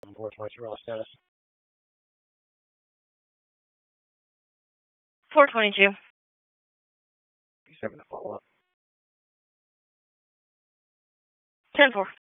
422 raw status. 422. 7 to follow up. 10-4.